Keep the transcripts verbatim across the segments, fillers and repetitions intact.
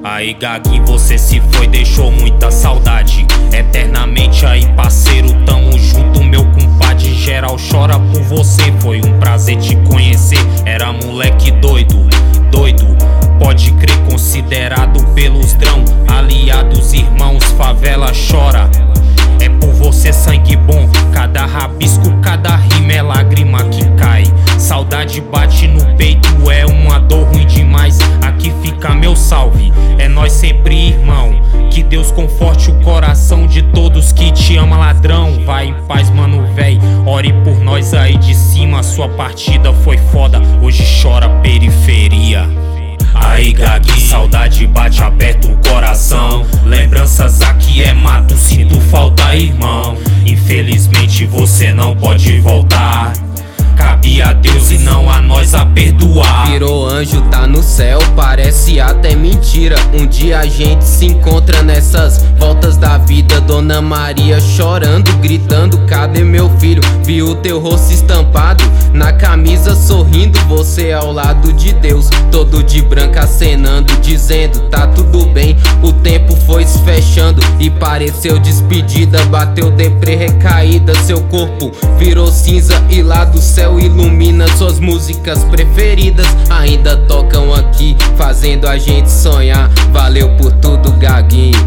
Aí Gaguinho, você se foi, deixou muita saudade. Eternamente aí, parceiro, tamo junto, meu compadre. Geral chora por você, foi um prazer te conhecer. Era moleque doido, doido, pode crer, considerado pelos drão. Aliados, irmãos, favela chora. É por você, sangue bom, cada rabisco, cada rima é lágrima que cai. Saudade bate no peito, é uma dor ruim demais. Aqui fica meu salve, é nós sempre, irmão. Que Deus conforte o coração de todos que te ama, ladrão. Vai em paz, mano, véi, ore por nós aí de cima. Sua partida foi foda, hoje chora periferia. Aí Gaguinho, saudade bate aperto o coração. Lembranças aqui é mato, sinto falta, irmão. Infelizmente você não pode voltar. Cabe a Deus e não a nós a perdoar. Virou anjo, tá no céu, parece até mentira. Um dia a gente se encontra nessas voltas da vida. Dona Maria chorando, gritando, cadê meu filho? Vi o teu rosto estampado na camisa sorrindo. Você ao lado de Deus, todo de branco acenando, dizendo tá tudo bem. O tempo foi se fechando e pareceu despedida. Bateu deprê recaída, seu corpo virou cinza e lá do céu ilumina. Suas músicas preferidas ainda tocam aqui, fazendo a gente sonhar. Valeu por tudo, Gaguinho.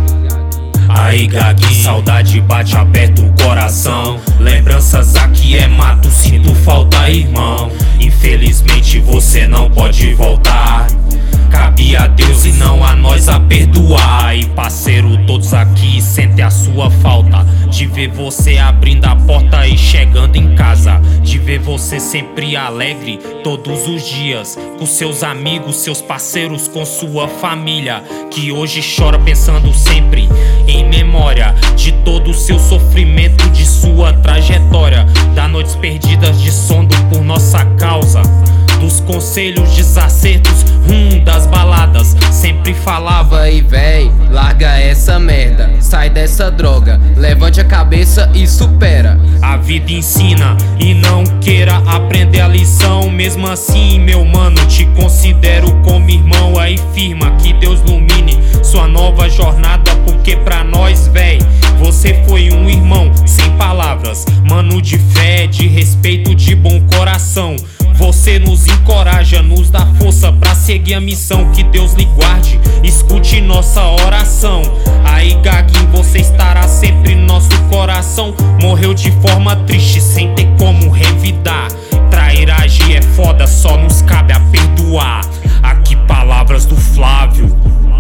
Aí Gaguinho, saudade bate aperto o coração. Lembranças aqui é mato, sinto falta, irmão. Infelizmente você não pode voltar. Cabe a Deus e não a nós a perdoar. E parceiro, todos aqui sentem a sua falta de ver você abrindo a porta e chegando em casa, de ver você sempre alegre todos os dias, com seus amigos, seus parceiros, com sua família, que hoje chora pensando sempre em memória de todo o seu sofrimento, de sua trajetória, das noites perdidas de sono por nossa causa, dos conselhos, desacertos, hum, das baladas. Sempre falava: ei véi, larga essa merda, sai dessa droga, levante a cabeça e supera. A vida ensina e não queira aprender a lição. Mesmo assim, meu mano, te considero como irmão. Aí firma, que Deus ilumine sua nova jornada, porque pra nós, véi, você foi um irmão sem palavras, mano de fé, de respeito, de bom coração. Você nos encoraja, nos dá força pra seguir a missão. Que Deus lhe guarde, escute nossa oração. Aí Gaguinho, você estará sempre em nosso coração. Morreu de forma triste, sem ter como revidar. Trairagem é foda, só nos cabe a perdoar. Aqui palavras do Flávio.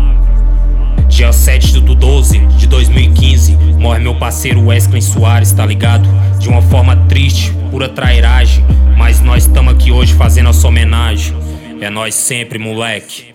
Dia sete do doze de dois mil e quinze, morre meu parceiro Wesley Soares, tá ligado? De uma forma triste, pura trairagem, mas nós tamo aqui hoje fazendo a sua homenagem. É nós sempre, moleque.